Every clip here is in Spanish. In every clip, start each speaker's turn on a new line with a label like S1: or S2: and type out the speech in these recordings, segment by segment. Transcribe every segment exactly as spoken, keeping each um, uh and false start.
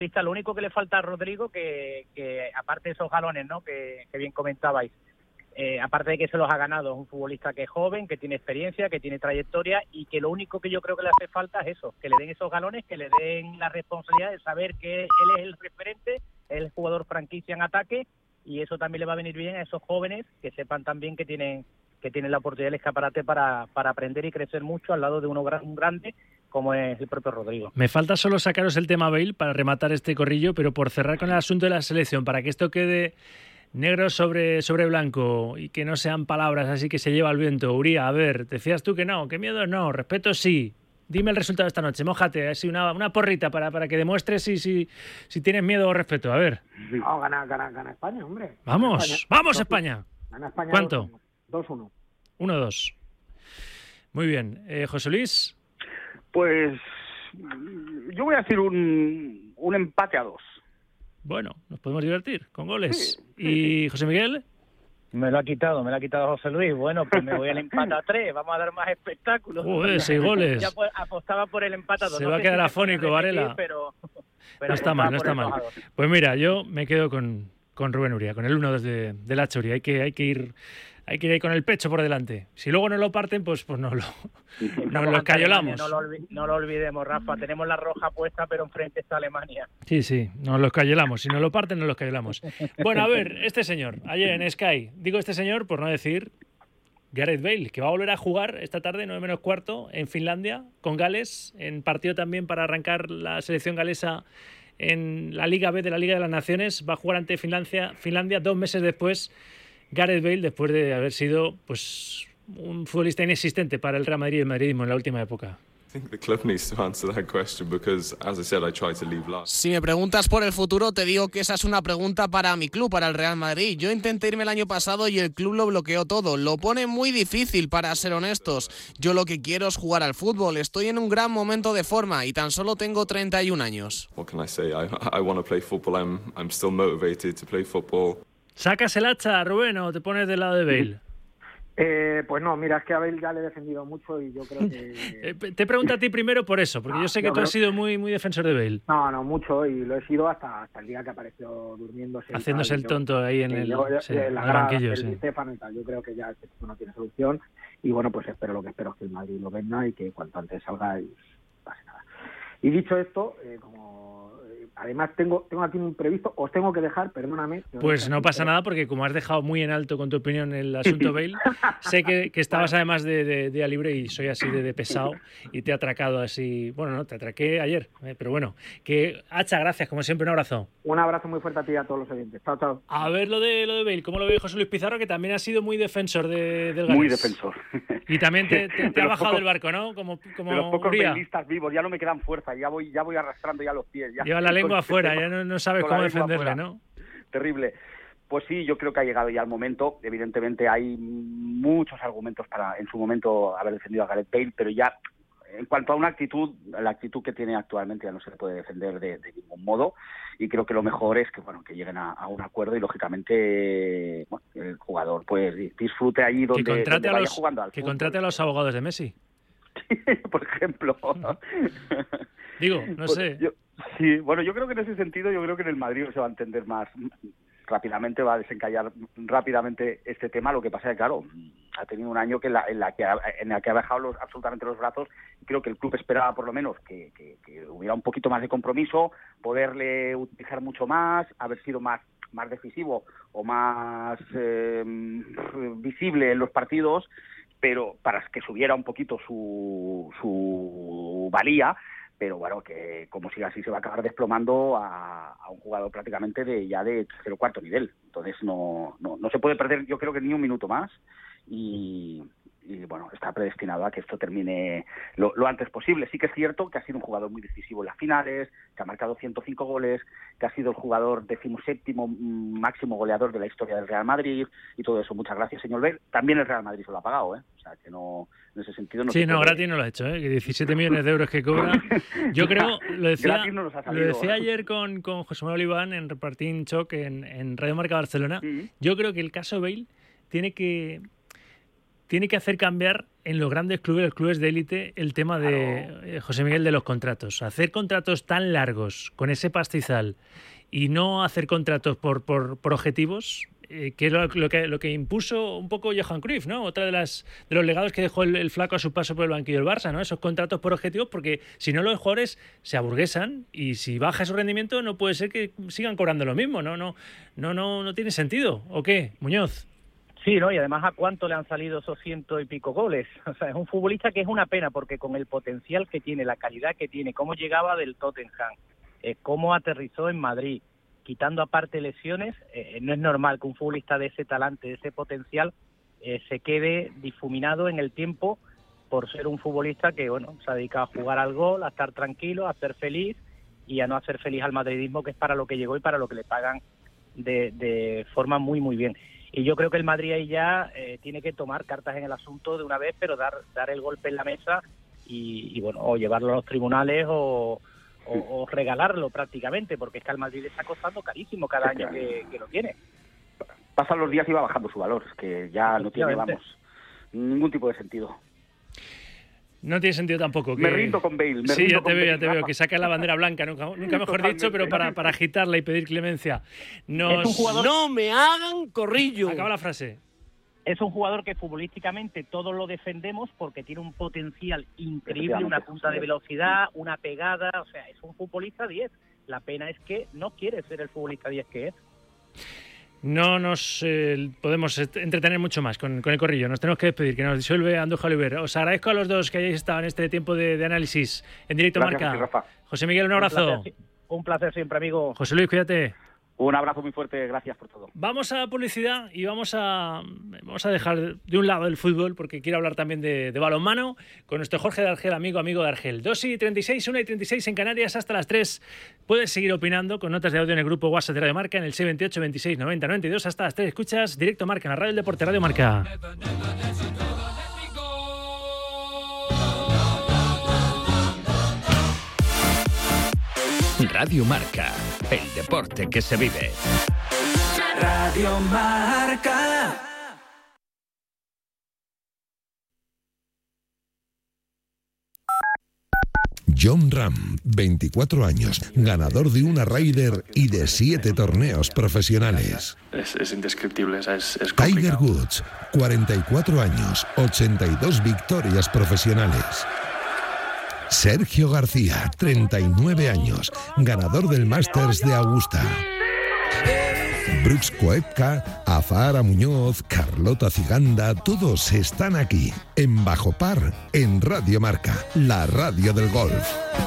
S1: Lo único que le falta a Rodrigo, que, que aparte de esos galones, ¿no?, que, que bien comentabais, eh, aparte de que se los ha ganado, es un futbolista que es joven, que tiene experiencia, que tiene trayectoria, y que lo único que yo creo que le hace falta es eso, que le den esos galones, que le den la responsabilidad de saber que él es el referente, es el jugador franquicia en ataque, y eso también le va a venir bien a esos jóvenes, que sepan también que tienen que tienen la oportunidad del escaparate para, para aprender y crecer mucho al lado de uno gran, un grande como es el propio Rodrigo.
S2: Me falta solo sacaros el tema Bale para rematar este corrillo, pero por cerrar con el asunto de la selección, para que esto quede negro sobre, sobre blanco y que no sean palabras así que se lleva el viento. Uría, a ver, decías tú que no, que miedo no, respeto sí. Dime el resultado de esta noche, mójate, así una, una porrita para, para que demuestres si, si, si tienes miedo o respeto. A ver.
S3: No, gana, gana, gana España, hombre.
S2: Vamos,
S3: España.
S2: vamos España.
S3: Gana España.
S2: ¿Cuánto?
S3: dos uno.
S2: uno dos. Muy bien. Eh, José Luis.
S4: Pues yo voy a decir un, un empate a dos.
S2: Bueno, nos podemos divertir con goles.
S4: Sí, sí,
S2: ¿Y
S4: sí.
S2: José Miguel?
S1: Me lo ha quitado, me lo ha quitado José Luis. Bueno, pues me voy al empate a tres, vamos a dar más espectáculos.
S2: Joder, seis goles.
S1: Ya pues, apostaba por el empate a dos.
S2: Se
S1: no
S2: va a
S1: sé
S2: quedar
S1: si se
S2: afónico,
S1: puede repetir,
S2: Varela.
S1: Pero, pero
S2: No está mal, no está
S1: apostaba
S2: mal.
S1: por el dos a dos.
S2: Pues mira, yo me quedo con, con Rubén Uría, con el uno dos de, de la Chori. Hay que, hay que ir... Hay que ir ahí con el pecho por delante. Si luego no lo parten, pues, pues no lo, nos lo escayolamos.
S1: No lo, olvi- no lo olvidemos, Rafa. Tenemos la roja puesta, pero enfrente está Alemania.
S2: Sí, sí, nos lo escayolamos. Si no lo parten, nos lo escayolamos. Bueno, a ver, este señor, ayer en Sky, digo este señor por no decir Gareth Bale, que va a volver a jugar esta tarde, nueve menos cuarto, en Finlandia, con Gales, en partido también para arrancar la selección galesa en la Liga B de la Liga de las Naciones. Va a jugar ante Finlandia, Finlandia dos meses después. Gareth Bale, después de haber sido pues un futbolista inexistente para el Real Madrid y el madridismo en la última época.
S5: Si me preguntas por el futuro, te digo que esa es una pregunta para mi club, para el Real Madrid. Yo intenté irme el año pasado y el club lo bloqueó todo. Lo pone muy difícil, para ser honestos. Yo lo que quiero es jugar al fútbol. Estoy en un gran momento de forma y tan solo tengo treinta y un años.
S2: ¿Sacas el hacha, Rubén, o te pones del lado de Bale?
S3: Eh, pues no, mira, es que a Bale ya le he defendido mucho y yo creo que...
S2: Eh, te pregunto a ti primero por eso, porque
S3: No,
S2: yo sé que
S3: yo
S2: tú has
S3: creo-
S2: sido muy, muy defensor de Bale.
S3: No, no, mucho, y lo he sido hasta, hasta el día que apareció durmiéndose. y
S2: Haciéndose
S3: tal,
S2: el
S3: y yo-
S2: tonto ahí en
S3: Sí,
S2: el,
S3: yo- yo-
S2: sí,
S3: en
S2: en
S3: la
S2: el
S3: grada,
S2: banquillo.
S3: el
S2: Sí.
S3: Di Stéfano y tal. Yo creo que ya este tipo no tiene solución y bueno, pues espero lo que espero es que el Madrid lo venda y que cuanto antes salga y pase nada. Y dicho esto, eh, como eh, además tengo tengo aquí un previsto, os tengo que dejar, perdóname.
S2: Pues no pasa nada, porque como has dejado muy en alto con tu opinión el asunto Bale, sé que, que estabas además de, de, de a libre y soy así de, de pesado y te he atracado así. Bueno, no, te atraqué ayer, eh, pero bueno. Que hacha, gracias, como siempre, un abrazo.
S3: Un abrazo muy fuerte a ti y a todos los oyentes. Chao, chao.
S2: A ver lo de lo de Bale, ¿cómo lo ve José Luis Pizarro? Que también ha sido muy defensor de, del
S4: Muy
S2: Gales.
S4: defensor.
S2: Y también te, te- te
S4: De
S2: ha
S4: los
S2: bajado
S4: pocos-
S2: del barco, ¿no? Como, como
S4: De los pocos
S2: Uría.
S4: bailistas vivos, ya no me quedan fuerza, ya voy ya voy arrastrando ya los pies. Ya
S2: Lleva la lengua
S4: Con-
S2: afuera, ya no, no sabes
S4: con
S2: cómo
S4: la lengua
S2: defenderle,
S4: afuera.
S2: ¿no?
S4: Terrible. Pues sí, yo creo que ha llegado ya el momento. Evidentemente hay muchos argumentos para en su momento haber defendido a Gareth Bale, pero ya en cuanto a una actitud, la actitud que tiene actualmente ya no se le puede defender de, de ningún modo, y creo que lo mejor es que bueno que lleguen a, a un acuerdo y lógicamente bueno, el jugador pues disfrute allí donde,
S2: Que contrate,
S4: donde
S2: a
S4: vaya
S2: los,
S4: jugando al
S2: que
S4: fútbol.
S2: contrate a los abogados de Messi.
S4: Por ejemplo.
S2: Digo, no
S4: Pues
S2: sé.
S4: yo- sí, bueno, yo creo que en ese sentido, yo creo que en el Madrid se va a entender más rápidamente, va a desencallar rápidamente este tema. Lo que pasa es que, claro, ha tenido un año que en, la, en, la que ha, en el que ha bajado los, absolutamente los brazos, y creo que el club esperaba por lo menos que, que, que hubiera un poquito más de compromiso, poderle utilizar mucho más, haber sido más más decisivo o más eh, visible en los partidos, pero para que subiera un poquito su, su valía, pero bueno, que como siga así se va a acabar desplomando a, a un jugador prácticamente de ya de tercer o cuarto nivel. Entonces no, no, no se puede perder, yo creo que ni un minuto más, y, y bueno, está predestinado a que esto termine lo, lo antes posible. Sí que es cierto que ha sido un jugador muy decisivo en las finales, que ha marcado ciento cinco goles, que ha sido el jugador decimoséptimo máximo goleador de la historia del Real Madrid y todo eso. Muchas gracias, señor Bale. También el Real Madrid se lo ha pagado, ¿eh? O sea, que no, en ese sentido no
S2: Sí,
S4: se
S2: no,
S4: puede...
S2: gratis no lo ha hecho, ¿eh? Que diecisiete millones de euros que cobra. Yo creo, lo decía,
S4: Gratis no nos ha
S2: lo
S4: salido.
S2: decía ayer con, con José Manuel Oliván en Repartín Choc en, en Radio Marca Barcelona.
S4: Mm.
S2: Yo creo que el caso Bale tiene que... tiene que hacer cambiar en los grandes clubes, los clubes de élite, el tema de claro. eh, José Miguel, de los contratos. Hacer contratos tan largos con ese pastizal y no hacer contratos por, por, por objetivos, eh, que es lo, lo que lo que impuso un poco Johan Cruyff, ¿no? Otra de las de los legados que dejó el, el flaco a su paso por el banquillo del Barça, ¿no? Esos contratos por objetivos, porque si no los jugadores se aburguesan y si baja su rendimiento no puede ser que sigan cobrando lo mismo, ¿no? No, no, no, no tiene sentido. ¿O qué, Muñoz?
S1: Sí, ¿no? Y además, ¿a cuánto le han salido esos ciento y pico goles? O sea, es un futbolista que es una pena, porque con el potencial que tiene, la calidad que tiene, cómo llegaba del Tottenham, eh, cómo aterrizó en Madrid, quitando aparte lesiones, eh, no es normal que un futbolista de ese talante, de ese potencial, eh, se quede difuminado en el tiempo por ser un futbolista que, bueno, se ha dedicado a jugar al gol, a estar tranquilo, a ser feliz y a no hacer feliz al madridismo, que es para lo que llegó y para lo que le pagan de, de forma muy, muy bien. Y yo creo que el Madrid ahí ya eh, tiene que tomar cartas en el asunto de una vez, pero dar dar el golpe en la mesa y, y bueno, o llevarlo a los tribunales o, o, o regalarlo prácticamente, porque es que al Madrid le está costando carísimo cada año que, que lo tiene.
S4: Pasan los días y va bajando su valor, es que ya no tiene, vamos, ningún tipo de sentido.
S2: No tiene sentido tampoco. Que...
S4: Me rindo con Bale. Me
S2: sí,
S4: rindo
S2: ya te
S4: con
S2: veo,
S4: Bale,
S2: ya te
S4: Rafa.
S2: veo, que saca la bandera blanca, nunca, nunca mejor dicho, pero para, para agitarla y pedir clemencia. Nos...
S1: Es un jugador...
S6: ¡No me hagan corrillo!
S2: Acaba la frase.
S1: Es un jugador que futbolísticamente todos lo defendemos porque tiene un potencial increíble, una punta de velocidad, una pegada, o sea, es un futbolista diez. La pena es que no quiere ser el futbolista diez que es.
S2: No nos eh, podemos entretener mucho más con, con el corrillo. Nos tenemos que despedir, que nos disuelve Andújar Oliver. Os agradezco a los dos que hayáis estado en este tiempo de, de análisis en directo.
S4: Gracias,
S2: Marca.
S4: Rafa.
S2: José Miguel, un abrazo.
S1: Un placer, un placer siempre, amigo.
S2: José Luis, cuídate.
S4: Un abrazo muy fuerte, gracias por todo.
S2: Vamos a publicidad y vamos a vamos a dejar de un lado el fútbol porque quiero hablar también de, de balonmano con nuestro Jorge de Argel, amigo, amigo de Argel. dos y treinta y seis, una y treinta y seis en Canarias hasta las tres. Puedes seguir opinando con notas de audio en el grupo WhatsApp de Radio Marca en el seis veintiocho, veintiséis, noventa, noventa y dos hasta las tres. Escuchas Directo Marca en la Radio del Deporte, Radio Marca.
S7: Radio Marca, el deporte que se vive.
S8: Radio Marca.
S9: John Ram, veinticuatro años, ganador de una Ryder y de siete torneos profesionales.
S10: Es, es indescriptible, es, es
S9: Tiger Woods, cuarenta y cuatro años, ochenta y dos victorias profesionales. Sergio García, treinta y nueve años, ganador del Masters de Augusta. Brooks Koepka, Azahara Muñoz, Carlota Ciganda, todos están aquí, en Bajo Par, en Radio Marca, la radio del golf.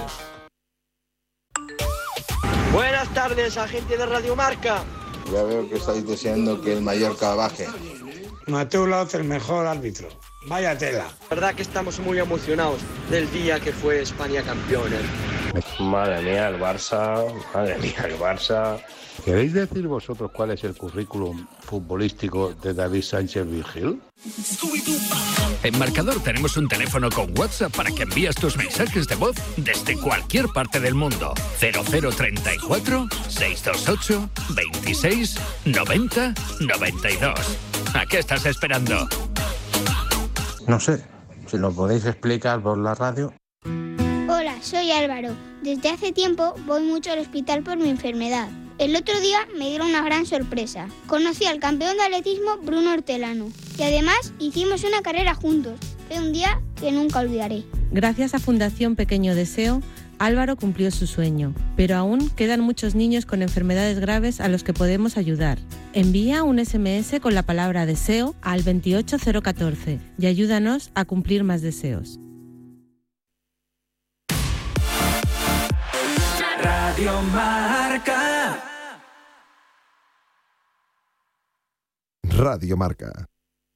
S6: Buenas tardes, agente de Radio Marca.
S11: Ya veo que estáis deseando que el Mallorca baje.
S12: Mateo Laoz, el mejor árbitro. Vaya tela.
S6: La verdad que estamos muy emocionados del día que fue España campeón.
S13: Madre mía, el Barça, madre mía, el Barça. ¿Queréis decir vosotros cuál es el currículum futbolístico de David Sánchez Virgil?
S7: En Marcador tenemos un teléfono con WhatsApp para que envíes tus mensajes de voz desde cualquier parte del mundo. cero cero treinta y cuatro, seiscientos veintiocho, veintiséis, noventa, noventa y dos. ¿A qué estás esperando?
S11: No sé, si lo podéis explicar por la radio.
S14: Hola, soy Álvaro. Desde hace tiempo voy mucho al hospital por mi enfermedad. El otro día me dieron una gran sorpresa. Conocí al campeón de atletismo Bruno Hortelano y además hicimos una carrera juntos. Fue un día que nunca olvidaré.
S15: Gracias a Fundación Pequeño Deseo, Álvaro cumplió su sueño, pero aún quedan muchos niños con enfermedades graves a los que podemos ayudar. Envía un ese eme ese con la palabra deseo al veintiocho cero catorce y ayúdanos a cumplir más deseos.
S8: Radio Marca.
S9: Radio Marca.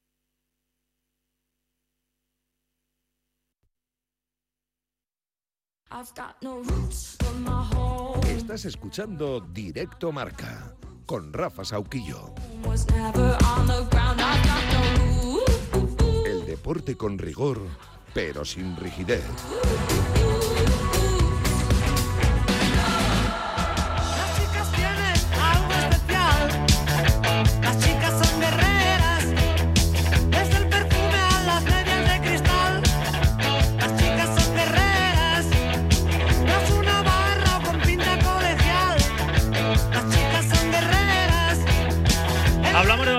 S9: Estás escuchando Directo Marca con Rafa Sauquillo. El deporte con rigor, pero sin rigidez.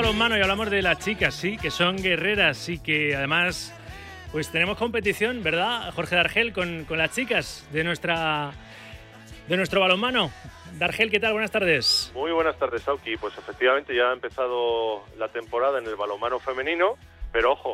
S2: balonmano y hablamos de las chicas, sí, que son guerreras y que además pues tenemos competición, ¿verdad, Jorge Dargel, con, con las chicas de nuestra de nuestro balonmano? Dargel, ¿qué tal? Buenas tardes.
S16: Muy buenas tardes, Auki. Pues efectivamente ya ha empezado la temporada en el balonmano femenino, pero ojo,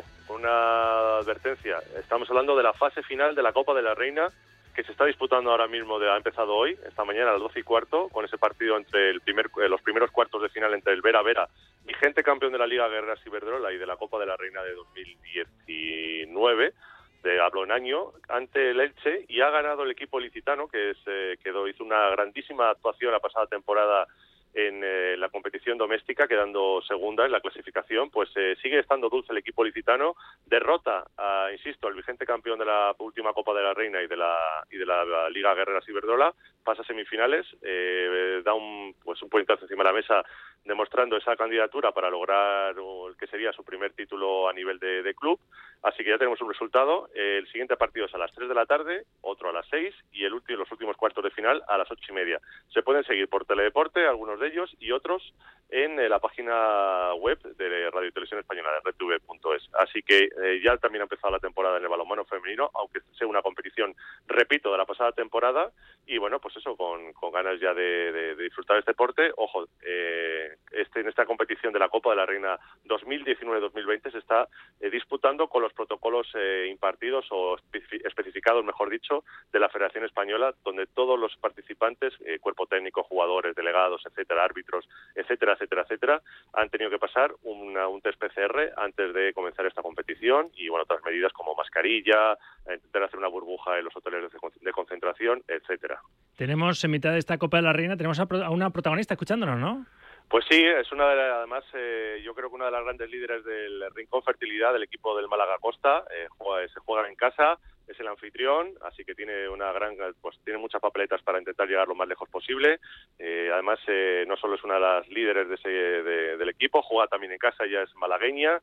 S16: una advertencia. Estamos hablando de la fase final de la Copa de la Reina, que se está disputando ahora mismo, de, ha empezado hoy, esta mañana a las doce y cuarto, con ese partido entre el primer, eh, los primeros cuartos de final entre el Vera Vera, vigente campeón de la Liga Guerreras Iberdrola y de la Copa de la Reina de dos mil diecinueve, de hablo en año, ante el Elche, y ha ganado el equipo licitano, que es, eh, quedó, hizo una grandísima actuación la pasada temporada en eh, la competición doméstica, quedando segunda en la clasificación. Pues eh, sigue estando dulce el equipo licitano, derrota, a, insisto, al vigente campeón de la última Copa de la Reina y de la y de la, la Liga Guerreras Iberdrola, pasa a semifinales, eh, da un pues un puñetazo encima de la mesa, demostrando esa candidatura para lograr el que sería su primer título a nivel de, de club. Así que ya tenemos un resultado. El siguiente partido es a las tres de la tarde, otro a las seis y el último, los últimos cuartos de final a las ocho y media. Se pueden seguir por Teledeporte, algunos de ellos, y otros en eh, la página web de Radio y Televisión Española, de red t v punto es. Así que eh, ya también ha empezado la temporada en el balonmano femenino, aunque sea una competición, repito, de la pasada temporada, y bueno, pues eso, con, con ganas ya de, de, de disfrutar este deporte. Ojo, eh, este en esta competición de la Copa de la Reina dos mil diecinueve dos mil veinte se está eh, disputando con los protocolos eh, impartidos o especificados, mejor dicho, de la Federación Española, donde todos los participantes, eh, cuerpo técnico, jugadores, delegados, etcétera, árbitros, etcétera, etcétera, etcétera, han tenido que pasar una, un test P C R antes de comenzar esta competición, y bueno, otras medidas como mascarilla, intentar hacer una burbuja en los hoteles de, de concentración, etcétera.
S2: Tenemos en mitad de esta Copa de la Reina, tenemos a, pro, a una protagonista escuchándonos, ¿no?
S16: Pues sí, es una de las, además, eh, yo creo que una de las grandes líderes del Rincón Fertilidad, del equipo del Málaga Costa. Eh, juega, se juega en casa, es el anfitrión, así que tiene una gran, pues tiene muchas papeletas para intentar llegar lo más lejos posible. Eh, además, eh, no solo es una de las líderes de ese, de, del equipo, juega también en casa, ya es malagueña,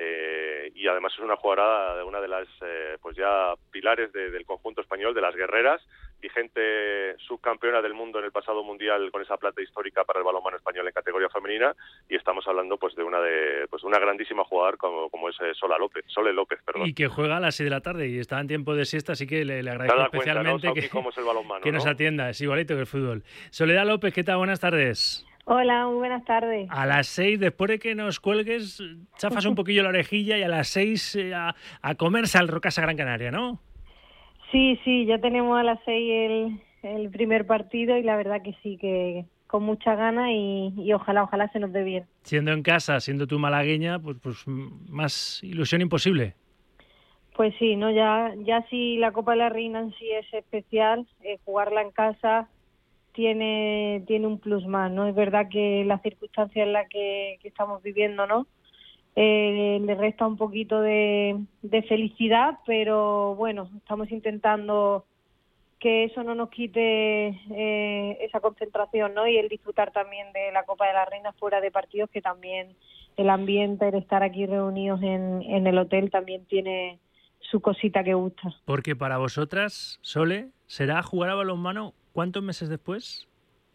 S16: eh, y además es una jugadora de una de las, eh, pues ya pilares de, del conjunto español, de las guerreras, vigente subcampeona del mundo en el pasado mundial con esa plata histórica para el balonmano español en categoría femenina, y estamos hablando pues de una de pues una grandísima jugadora como, como es Sola López, Sole López, perdón.
S2: Y que juega a las seis de la tarde y está en tiempo de siesta, así que le, le agradezco especialmente cuenta, ¿no? que,
S16: cómo es el balonmano,
S2: que nos
S16: ¿no?
S2: atienda, es igualito que el fútbol. Soledad López, ¿qué tal? Buenas tardes.
S17: Hola, muy buenas tardes.
S2: A las seis, después de que nos cuelgues, chafas un poquillo la orejilla y a las seis eh, a, a comerse al Rocasa Gran Canaria, ¿no?
S17: Sí, sí, ya tenemos a las seis el, el primer partido y la verdad que sí, que con mucha ganas y, y ojalá, ojalá se nos dé bien.
S2: Siendo en casa, siendo tú malagueña, pues, pues más ilusión imposible.
S17: Pues sí, no, ya, ya sí la Copa de la Reina en sí es especial, eh, jugarla en casa tiene tiene un plus más, ¿no? Es verdad que la circunstancia en la que, que estamos viviendo, ¿no? Eh, le resta un poquito de, de felicidad, pero bueno, estamos intentando que eso no nos quite eh, esa concentración, ¿no? Y el disfrutar también de la Copa de la Reina fuera de partidos, que también el ambiente, el estar aquí reunidos en, en el hotel también tiene su cosita que gusta.
S2: Porque para vosotras, Sole, ¿será jugar a balonmano cuántos meses después?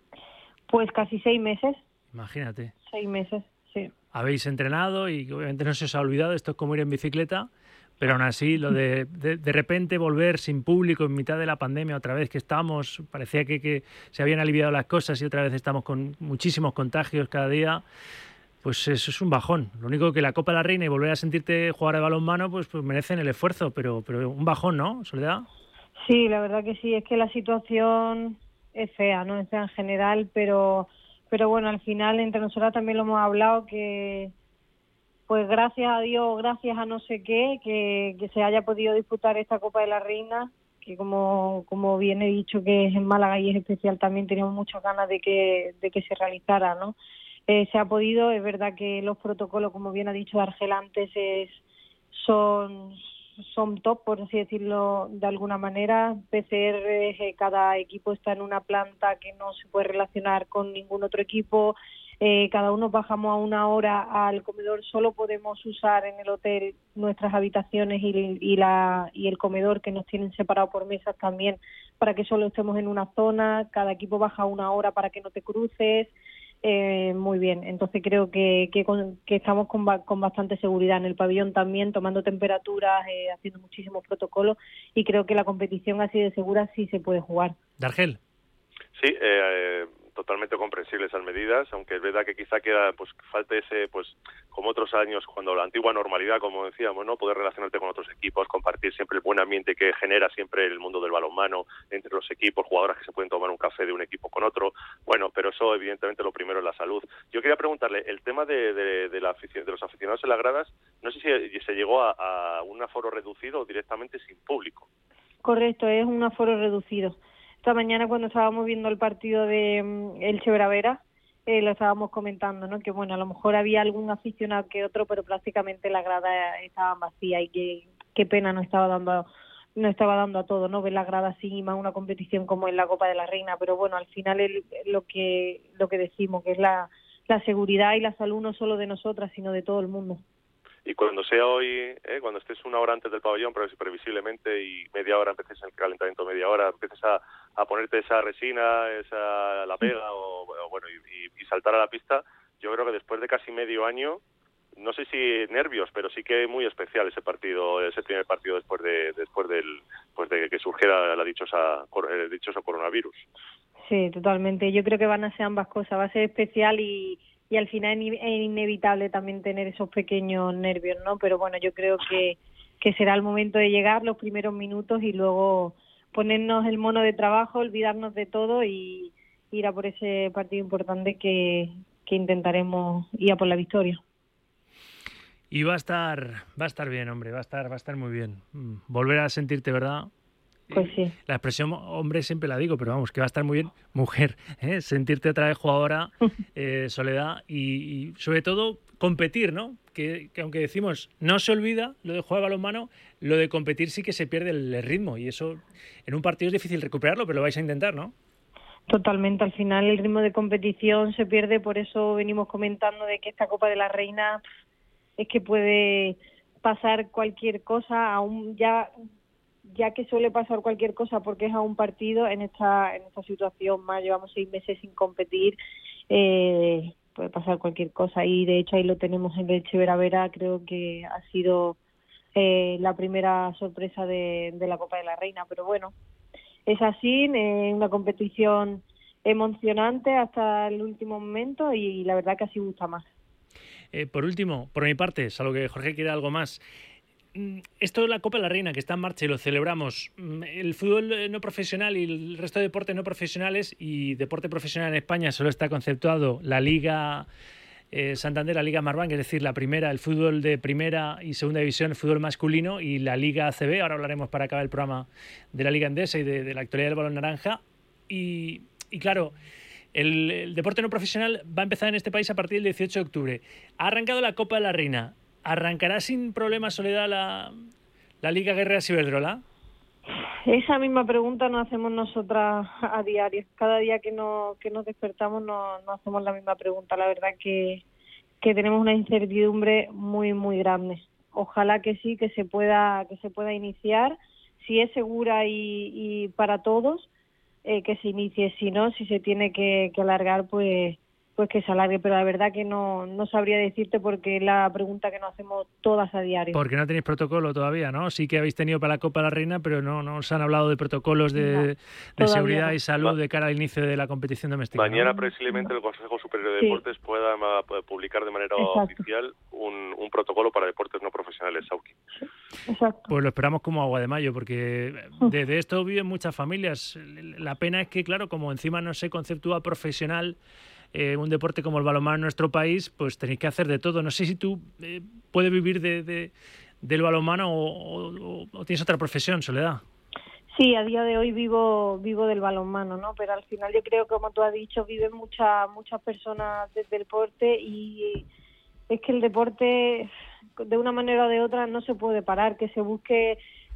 S17: Pues casi seis meses.
S2: Imagínate.
S17: Seis meses, sí.
S2: Habéis entrenado y obviamente no se os ha olvidado, esto es como ir en bicicleta, pero aún así lo de de, de repente volver sin público en mitad de la pandemia, otra vez que estamos, parecía que, que se habían aliviado las cosas y otra vez estamos con muchísimos contagios cada día, pues eso es un bajón. Lo único que la Copa de la Reina y volver a sentirte jugar de balonmano, pues, pues merecen el esfuerzo, pero, pero un bajón, ¿no, Soledad?
S17: Sí, la verdad que sí, es que la situación es fea, ¿no? Es fea en general, pero... Pero bueno, al final entre nosotras también lo hemos hablado, que pues gracias a Dios, gracias a no sé qué, que, que se haya podido disputar esta Copa de la Reina, que como como bien he dicho que es en Málaga y es especial, también teníamos muchas ganas de que de que se realizara, ¿no? Eh, se ha podido, es verdad que los protocolos, como bien ha dicho Dargel antes, es, son... son top, por así decirlo de alguna manera. P C R, eh, cada equipo está en una planta que no se puede relacionar con ningún otro equipo, eh, cada uno bajamos a una hora al comedor, solo podemos usar en el hotel nuestras habitaciones y, y, la, y el comedor, que nos tienen separado por mesas también, para que solo estemos en una zona, cada equipo baja una hora para que no te cruces. eh, muy bien. Entonces creo que, que, con, que estamos con, ba, con bastante seguridad en el pabellón también, tomando temperaturas, eh, haciendo muchísimos protocolos, y creo que la competición así de segura sí se puede jugar.
S2: Dargel.
S16: Sí, eh, totalmente comprensible esas medidas, aunque es verdad que quizá queda, pues falte ese, pues como otros años, cuando la antigua normalidad, como decíamos, ¿no? Poder relacionarte con otros equipos, compartir siempre el buen ambiente que genera siempre el mundo del balonmano entre los equipos, jugadoras que se pueden tomar un café de un equipo con otro. Bueno, pero eso evidentemente lo primero es la salud. Yo quería preguntarle, el tema de, de, de, la afición, de los aficionados en las gradas, no sé si se llegó a, a un aforo reducido o directamente sin público.
S17: Correcto, es un aforo reducido. Esta mañana cuando estábamos viendo el partido de um, Elche Bravera, eh, lo estábamos comentando, ¿no? Que bueno, a lo mejor había algún aficionado que otro, pero prácticamente las gradas estaban vacías, y que qué pena no estaba dando no estaba dando a todo, ¿no? Ver las gradas así, y más una competición como en la Copa de la Reina. Pero bueno, al final es lo que lo que decimos, que es la, la seguridad y la salud no solo de nosotras, sino de todo el mundo.
S16: Y cuando sea hoy, eh, cuando estés una hora antes del pabellón, pero previsiblemente, y media hora empieces el calentamiento, media hora, empieces a, a ponerte esa resina, esa la pega, o, o bueno, y, y saltar a la pista, yo creo que después de casi medio año, no sé si nervios, pero sí que muy especial ese partido, ese primer partido después de después del pues de que surgiera la dichosa el dichoso coronavirus.
S17: Sí, totalmente. Yo creo que van a ser ambas cosas, va a ser especial y y al final es inevitable también tener esos pequeños nervios, ¿no? Pero bueno, yo creo que, que será el momento de llegar, los primeros minutos, y luego ponernos el mono de trabajo, olvidarnos de todo y ir a por ese partido importante que, que intentaremos ir a por la victoria.
S2: Y va a estar, va a estar bien, hombre, va a estar, va a estar muy bien. Volver a sentirte, ¿verdad?
S17: Pues sí.
S2: La expresión hombre siempre la digo, pero vamos, que va a estar muy bien, mujer, ¿eh? Sentirte otra vez jugadora, eh, Soledad, y, y sobre todo competir, ¿no? Que, que aunque decimos no se olvida lo de jugar balonmano, lo de competir sí que se pierde el, el ritmo, y eso en un partido es difícil recuperarlo, pero lo vais a intentar, ¿no?
S17: Totalmente, al final el ritmo de competición se pierde, por eso venimos comentando de que esta Copa de la Reina es que puede pasar cualquier cosa, aún ya... ya que suele pasar cualquier cosa porque es a un partido, en esta en esta situación más llevamos seis meses sin competir, eh, puede pasar cualquier cosa, y de hecho ahí lo tenemos en el Elche Bravera. Creo que ha sido eh, la primera sorpresa de, de la Copa de la Reina, pero bueno, es así, eh, una competición emocionante hasta el último momento, y la verdad que así gusta más.
S2: Eh, por último, por mi parte, salvo que Jorge quiera algo más, esto es la Copa de la Reina que está en marcha y lo celebramos. El fútbol no profesional y el resto de deportes no profesionales, y deporte profesional en España solo está conceptuado la Liga eh, Santander, la Liga Marbank, es decir, la primera, el fútbol de primera y segunda división, el fútbol masculino, y la Liga A C B. Ahora hablaremos, para acabar el programa, de la Liga Endesa y de, de la actualidad del balón naranja. Y, y claro, el, el deporte no profesional va a empezar en este país a partir del dieciocho de octubre. Ha arrancado la Copa de la Reina. ¿Arrancará sin problemas, Soledad, la, la Liga Guerreras Iberdrola?
S17: Esa misma pregunta nos hacemos nosotras a diario. Cada día que, no, que nos despertamos nos, nos hacemos la misma pregunta. La verdad que, que tenemos una incertidumbre muy, muy grande. Ojalá que sí, que se pueda, que se pueda iniciar. Si es segura y, y para todos, eh, que se inicie. Si no, si se tiene que, que alargar, pues... pues que se alargue, pero la verdad que no, no sabría decirte, porque es la pregunta que nos hacemos todas a diario.
S2: Porque no tenéis protocolo todavía, ¿no? Sí que habéis tenido para la Copa de la Reina, pero no, no os han hablado de protocolos de, no, de seguridad no. y salud de cara al inicio de la competición doméstica.
S16: Mañana,
S2: ¿no?
S16: Previsiblemente, el Consejo Superior de Deportes sí. pueda publicar de manera Exacto. oficial un, un protocolo para deportes no profesionales, Sauki.
S17: Exacto.
S2: Pues lo esperamos como agua de mayo, porque de, de esto viven muchas familias. La pena es que, claro, como encima no se conceptúa profesional Eh, un deporte como el balonmano en nuestro país, pues tenéis que hacer de todo. No sé si tú eh, puedes vivir de, de, del balonmano o, o, o tienes otra profesión, Soledad.
S17: Sí, a día de hoy vivo vivo del balonmano, ¿no? Pero al final yo creo que, como tú has dicho, viven muchas muchas personas del deporte, y es que el deporte, de una manera o de otra, no se puede parar. Que se busque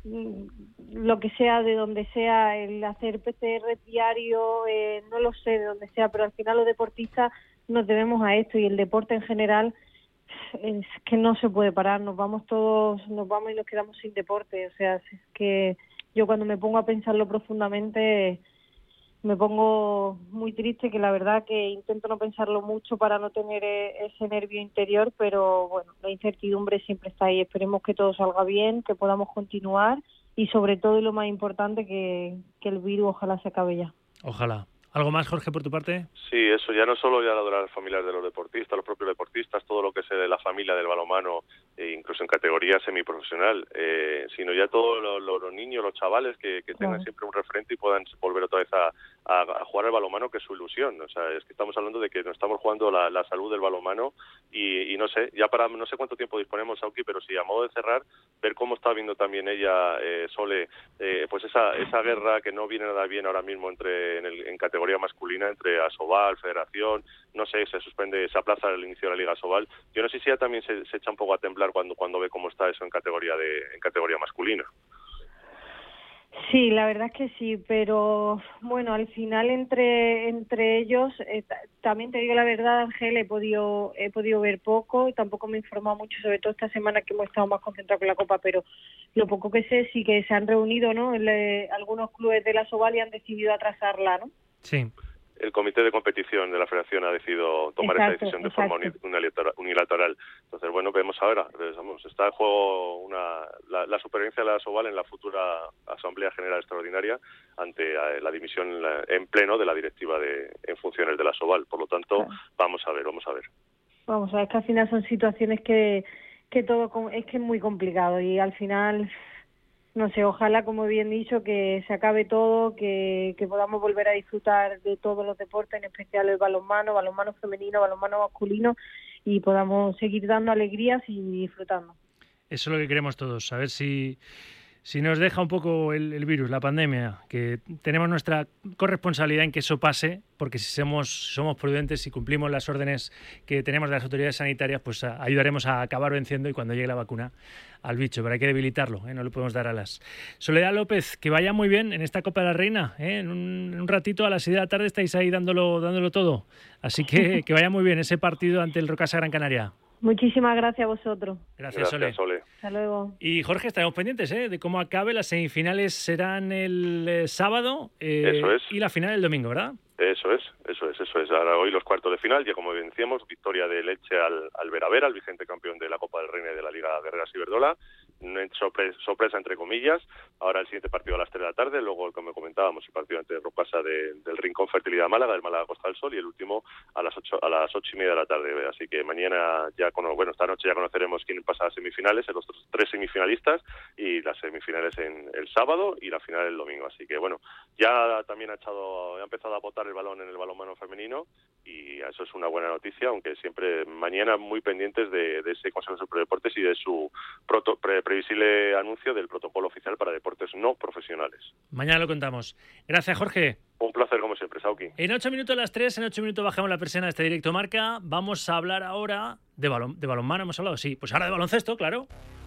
S17: lo que sea, de donde sea, el hacer P C R diario, eh, no lo sé, de donde sea, pero al final los deportistas nos debemos a esto, y el deporte en general es que no se puede parar. Nos vamos todos, nos vamos y nos quedamos sin deporte. O sea, es que yo cuando me pongo a pensarlo profundamente me pongo muy triste, que la verdad que intento no pensarlo mucho para no tener e- ese nervio interior, pero bueno, la incertidumbre siempre está ahí. Esperemos que todo salga bien, que podamos continuar y sobre todo, y lo más importante, que, que el virus ojalá se acabe ya.
S2: Ojalá. ¿Algo más, Jorge, por tu parte?
S16: Sí, eso ya no solo ya lo de las familias de los deportistas, los propios deportistas, todo lo que es de la familia del balonmano, e incluso en categoría semiprofesional, eh, sino ya todos lo, lo, los niños, los chavales que, que tengan
S17: Claro.
S16: siempre un referente y puedan volver otra vez a, a, a jugar al balonmano, que es su ilusión. O sea, es que estamos hablando de que nos estamos jugando la, la salud del balonmano y, y no sé, ya para no sé cuánto tiempo disponemos, Sauki, pero sí, a modo de cerrar, ver cómo está viendo también ella, eh, Sole, eh, pues esa esa guerra que no viene nada bien ahora mismo entre en, el, en categoría masculina, entre Asobal, Federación, no sé, se suspende, se aplaza el inicio de la Liga Asobal. Yo no sé si ella también se, se echa un poco a temblar cuando cuando ve cómo está eso en categoría de en categoría masculina.
S17: Sí, la verdad es que sí, pero bueno, al final entre entre ellos, eh, t- también te digo la verdad, Ángel, he podido he podido ver poco y tampoco me he informado mucho, sobre todo esta semana que hemos estado más concentrados con la Copa, pero lo poco que sé sí que se han reunido, ¿no? Le, algunos clubes de la Asobal y han decidido atrasarla, ¿no?
S2: Sí.
S16: El comité de competición de la federación ha decidido tomar
S17: Exacto,
S16: esta decisión de
S17: exacto.
S16: forma uni- unilateral, unilateral. Entonces, bueno, vemos ahora. Vamos, está en juego una, la, la supervivencia de la Asobal en la futura Asamblea General Extraordinaria ante eh, la dimisión en, la- en pleno de la directiva de en funciones de la Asobal. Por lo tanto,
S17: Claro.
S16: vamos a ver, vamos a ver.
S17: Vamos a ver, que al final son situaciones que, que todo con- es que es muy complicado y al final, no sé, ojalá, como bien dicho, que se acabe todo, que, que podamos volver a disfrutar de todos los deportes, en especial el balonmano, balonmano femenino, balonmano masculino, y podamos seguir dando alegrías y disfrutando.
S2: Eso es lo que queremos todos, a ver si, si nos deja un poco el, el virus, la pandemia, que tenemos nuestra corresponsabilidad en que eso pase, porque si somos, somos prudentes y cumplimos las órdenes que tenemos de las autoridades sanitarias, pues a- ayudaremos a acabar venciendo y cuando llegue la vacuna al bicho, pero hay que debilitarlo, ¿eh? No le podemos dar alas. Soledad López, que vaya muy bien en esta Copa de la Reina, ¿eh? En un, en un ratito a las seis de la tarde estáis ahí dándolo, dándolo todo, así que que vaya muy bien ese partido ante el Rocasa Gran Canaria.
S17: Muchísimas gracias a vosotros.
S2: Gracias, Sole.
S16: Sole.
S17: Hasta luego.
S2: Y Jorge, estaremos pendientes ¿eh? de cómo acabe. Las semifinales serán el eh, sábado eh,
S16: Eso es.
S2: y la final el domingo, ¿verdad?
S16: Eso es, eso es, eso es. Ahora hoy los cuartos de final, ya como bien decíamos, victoria de Leche al, al Veravera, el vigente campeón de la Copa del Reina y de la Liga Guerreras Ciberdola. Sorpresa, sorpresa entre comillas. Ahora el siguiente partido a las tres de la tarde, luego, como comentábamos, el partido ante Rocasa de, del Rincón Fertilidad Málaga, del Málaga Costa del Sol, y el último a las ocho a las ocho y media de la tarde. Así que mañana ya, cono, bueno, esta noche ya conoceremos quién pasa a semifinales, los otros tres semifinalistas, y las semifinales en el sábado y la final el domingo. Así que bueno, ya también ha echado, ha empezado a botar el balón en el balonmano femenino, y eso es una buena noticia, aunque siempre mañana muy pendientes de, de ese Consejo Superior de Deportes y de su proto, pre, previsible anuncio del protocolo oficial para deportes no profesionales.
S2: Mañana lo contamos. Gracias, Jorge.
S16: Un placer como siempre, Sauki.
S2: En ocho minutos a las tres, en ocho minutos bajamos la persiana de este directo marca. Vamos a hablar ahora de, balon, de balonmano, ¿hemos hablado? Sí, pues ahora de baloncesto, claro.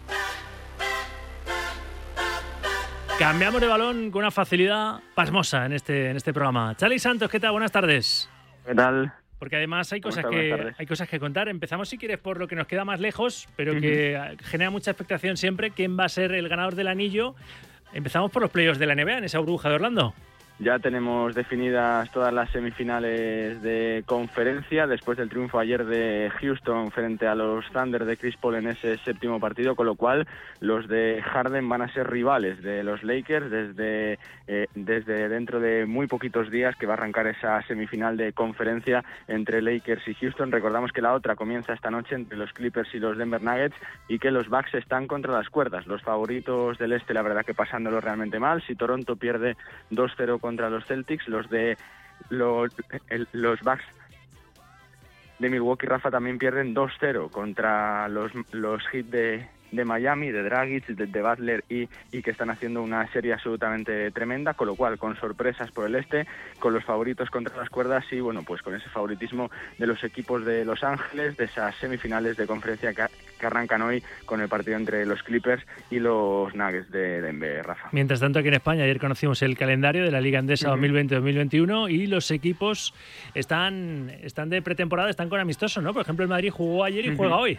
S2: Cambiamos de balón con una facilidad pasmosa en este, en este programa. Charly Santos, ¿qué tal? Buenas tardes.
S18: ¿Qué tal?
S2: Porque además hay cosas,
S18: Buenas
S2: que,
S18: tardes.
S2: hay cosas que contar. Empezamos, si quieres, por lo que nos queda más lejos, pero uh-huh. que genera mucha expectación siempre. ¿Quién va a ser el ganador del anillo? Empezamos por los playoffs de la N B A en esa burbuja de Orlando.
S18: Ya tenemos definidas todas las semifinales de conferencia después del triunfo ayer de Houston frente a los Thunder de Chris Paul en ese séptimo partido, con lo cual los de Harden van a ser rivales de los Lakers desde, eh, desde dentro de muy poquitos días, que va a arrancar esa semifinal de conferencia entre Lakers y Houston. Recordamos que la otra comienza esta noche entre los Clippers y los Denver Nuggets, y que los Bucks están contra las cuerdas. Los favoritos del este, la verdad que pasándolo realmente mal. Si Toronto pierde dos cero contra los Celtics, los de los, el, los Bucks de Milwaukee, Rafa, también pierden dos cero contra los, los Heat de, de Miami, de Dragic, de, de Butler y, y que están haciendo una serie absolutamente tremenda, con lo cual con sorpresas por el este, con los favoritos contra las cuerdas y bueno, pues con ese favoritismo de los equipos de Los Ángeles, de esas semifinales de conferencia que, que arrancan hoy con el partido entre los Clippers y los Nuggets de Denver, Rafa.
S2: Mientras tanto, aquí en España ayer conocimos el calendario de la Liga Endesa uh-huh. dos mil veinte dos mil veintiuno y los equipos están, están de pretemporada, están con amistosos, ¿no? Por ejemplo, el Madrid jugó ayer y uh-huh. juega hoy.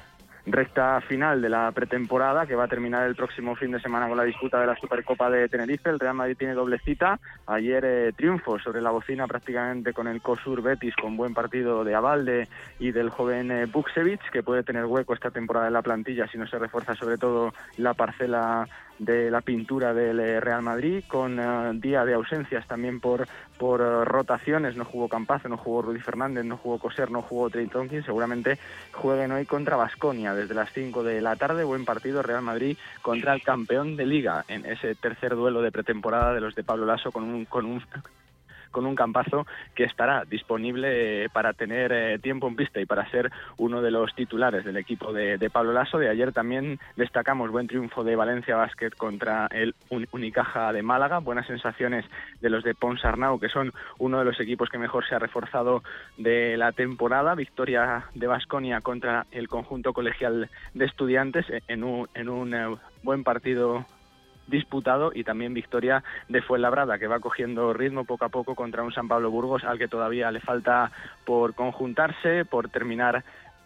S18: recta final de la pretemporada, que va a terminar el próximo fin de semana con la disputa de la Supercopa de Tenerife. El Real Madrid tiene doble cita. Ayer eh, triunfo sobre la bocina prácticamente con el COSUR Betis, con buen partido de Abalde y del joven eh, Buksevich, que puede tener hueco esta temporada en la plantilla si no se refuerza sobre todo la parcela de la pintura del Real Madrid, con uh, día de ausencias también por por uh, rotaciones. No jugó Campazo, no jugó Rudy Fernández, no jugó Coser, no jugó Trey Tompkins. Seguramente jueguen hoy contra Baskonia desde las cinco de la tarde. Buen partido, Real Madrid contra el campeón de Liga en ese tercer duelo de pretemporada de los de Pablo Lasso, con un con un con un Campazo que estará disponible para tener eh, tiempo en pista y para ser uno de los titulares del equipo de, de Pablo Lasso. De ayer también destacamos buen triunfo de Valencia Basket contra el Unicaja de Málaga, buenas sensaciones de los de Ponsarnau, que son uno de los equipos que mejor se ha reforzado de la temporada, victoria de Baskonia contra el conjunto colegial de Estudiantes en un, en un eh, buen partido disputado, y también victoria de Fuenlabrada, que va cogiendo ritmo poco a poco contra un San Pablo Burgos al que todavía le falta por conjuntarse, por terminar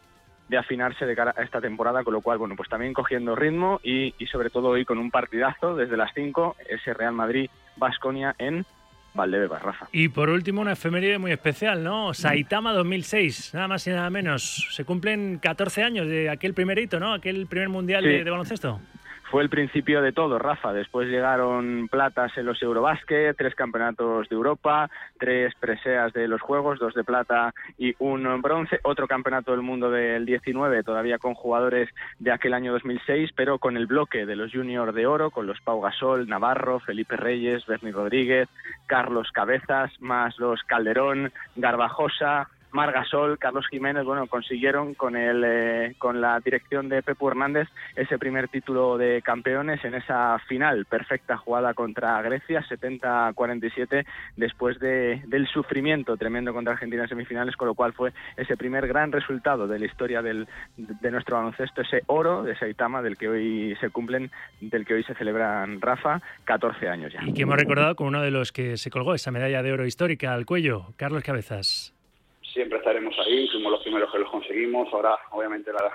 S18: de afinarse de cara a esta temporada, con lo cual, bueno, pues también cogiendo ritmo y, y sobre todo hoy con un partidazo desde las cinco, ese Real Madrid-Baskonia en Valdebebas, Rafa.
S2: Y por último, una efeméride muy especial, ¿no? Saitama dos mil seis, nada más y nada menos. Se cumplen catorce años de aquel primer hito, ¿no? Aquel primer mundial sí. de, de baloncesto.
S18: Fue el principio de todo, Rafa. Después llegaron platas en los Eurobásquet, tres campeonatos de Europa, tres preseas de los Juegos, dos de plata y un bronce, otro campeonato del mundo del diecinueve, todavía con jugadores de aquel año dos mil seis, pero con el bloque de los juniors de oro, con los Pau Gasol, Navarro, Felipe Reyes, Berni Rodríguez, Carlos Cabezas, más los Calderón, Garbajosa, Margasol, Carlos Jiménez. Bueno, consiguieron con el eh, con la dirección de Pepu Hernández ese primer título de campeones en esa final, perfecta jugada contra Grecia, setenta a cuarenta y siete, después de, del sufrimiento tremendo contra Argentina en semifinales, con lo cual fue ese primer gran resultado de la historia del, de nuestro baloncesto, ese oro de Saitama del que hoy se cumplen, del que hoy se celebran, Rafa, catorce años ya.
S2: Y que hemos recordado con uno de los que se colgó esa medalla de oro histórica al cuello, Carlos Cabezas.
S4: Siempre estaremos ahí, fuimos los primeros que los conseguimos. Ahora, obviamente, la,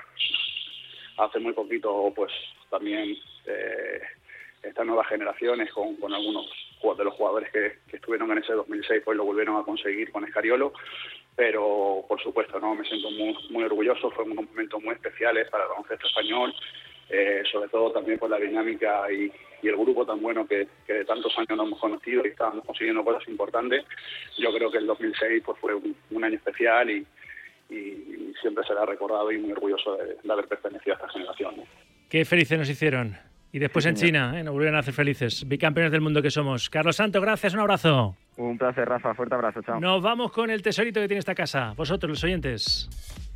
S4: hace muy poquito, pues también eh, estas nuevas generaciones con, con algunos de los jugadores que, que estuvieron en ese dos mil seis, pues lo volvieron a conseguir con Escariolo. Pero, por supuesto, no me siento muy, muy orgulloso. Fue unos momentos muy especiales para el baloncesto español, eh, sobre todo también por la dinámica y, y el grupo tan bueno que, que de tantos años nos hemos conocido y estábamos consiguiendo cosas importantes. Yo creo que el dos mil seis pues fue un, un año especial y, y siempre será recordado, y muy orgulloso de, de haber pertenecido a esta generación, ¿no?
S2: Qué felices nos hicieron. Y después sí, en China, ¿eh? Nos volvieron a hacer felices. Bicampeones del mundo que somos. Carlos Santo, gracias, un abrazo.
S18: Un placer, Rafa. Fuerte abrazo, chao.
S2: Nos vamos con el tesorito que tiene esta casa. Vosotros, los oyentes.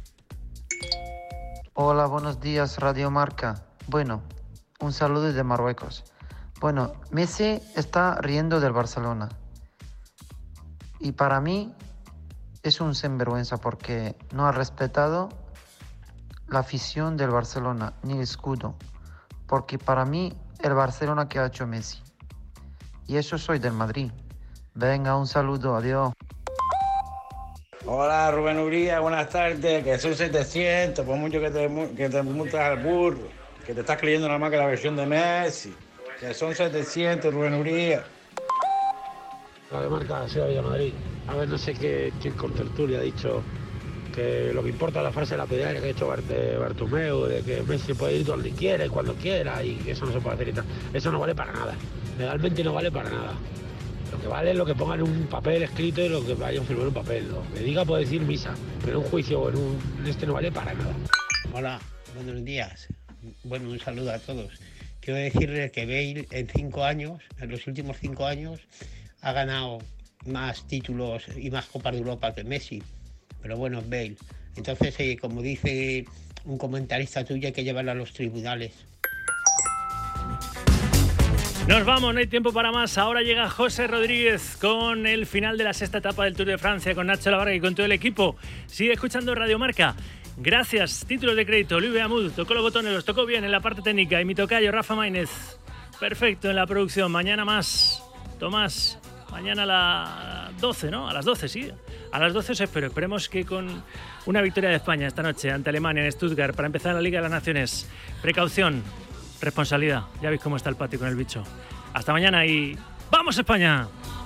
S19: Hola, buenos días, Radio Marca. Bueno, un saludo desde Marruecos. Bueno, Messi está riendo del Barcelona. Y para mí es un sinvergüenza porque no ha respetado la afición del Barcelona, ni el escudo. Porque para mí, el Barcelona que ha hecho Messi. Y eso soy del Madrid. Venga, un saludo, adiós.
S12: Hola, Rubén Uría, buenas tardes, que soy setecientos, por mucho que te, que te montas al burro, que te estás creyendo nada más que la versión de Messi, que son setecientos, Rubén Uría.
S20: Radio Marca, Ciudad de Madrid. A ver, no sé qué, qué contertulio ha dicho que lo que importa es la frase de la pedalera que ha hecho Bart- Bartomeu, de que Messi puede ir donde quiera y cuando quiera, y que eso no se puede hacer y tal. Eso no vale para nada, legalmente no vale para nada. Lo que vale es lo que pongan en un papel escrito y lo que vayan a firmar en un papel. Lo que diga puede decir misa, pero en un juicio o en un en este no vale para nada.
S21: Hola, buenos días. Bueno, un saludo a todos. Quiero decirles que Bale en cinco años, en los últimos cinco años, ha ganado más títulos y más Copas de Europa que Messi. Pero bueno, es Bale. Entonces, eh, como dice un comentarista tuyo, hay que llevarlo a los tribunales.
S2: Nos vamos, no hay tiempo para más. Ahora llega José Rodríguez con el final de la sexta etapa del Tour de Francia, con Nacho Lavarga y con todo el equipo. Sigue escuchando Radio Marca. Gracias. Títulos de crédito. Luis Beamud tocó los botones, los tocó bien en la parte técnica. Y mi tocayo, Rafa Maínez. Perfecto en la producción. Mañana más. Tomás, mañana a las doce, ¿no? A las doce, sí. A las doce os espero. Esperemos que con una victoria de España esta noche ante Alemania en Stuttgart para empezar la Liga de las Naciones. Precaución, responsabilidad. Ya veis cómo está el patio con el bicho. Hasta mañana y ¡vamos España!